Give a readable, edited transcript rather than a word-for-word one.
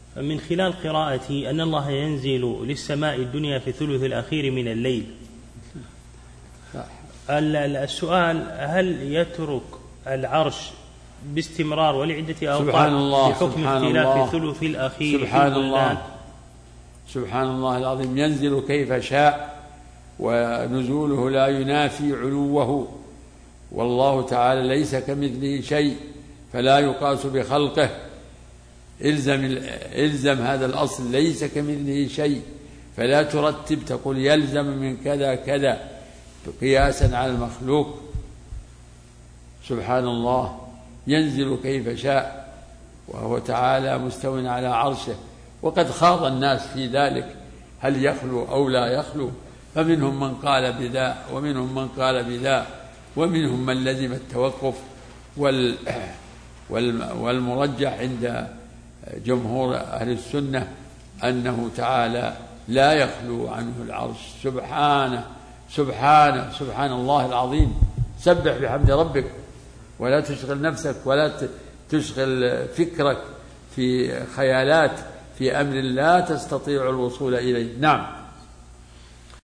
من خلال قراءتي أن الله ينزل للسماء الدنيا في الثلث الأخير من الليل. السؤال: هل يترك العرش باستمرار ولعدة أوقات بحكم اختلاف الثلث الأخير؟ سبحان الله، سبحان الله العظيم. ينزل كيف شاء، ونزوله لا ينافي علوه، والله تعالى ليس كمثله شيء فلا يقاس بخلقه. إلزم هذا الأصل، ليس كمثله شيء، فلا ترتب تقول يلزم من كذا كذا قياسا على المخلوق. سبحان الله، ينزل كيف شاء وهو تعالى مستو على عرشه. وقد خاض الناس في ذلك، هل يخلو أو لا يخلو، فمنهم من قال بذا ومنهم من قال بذا، ومنهم من لزم التوقف، والمرجح عند جمهور أهل السنة أنه تعالى لا يخلو عنه العرش. سبحانه سبحانه سبحان الله العظيم. سبح بحمد ربك، ولا تشغل نفسك ولا تشغل فكرك في خيالات في أمر لا تستطيع الوصول إليه. نعم.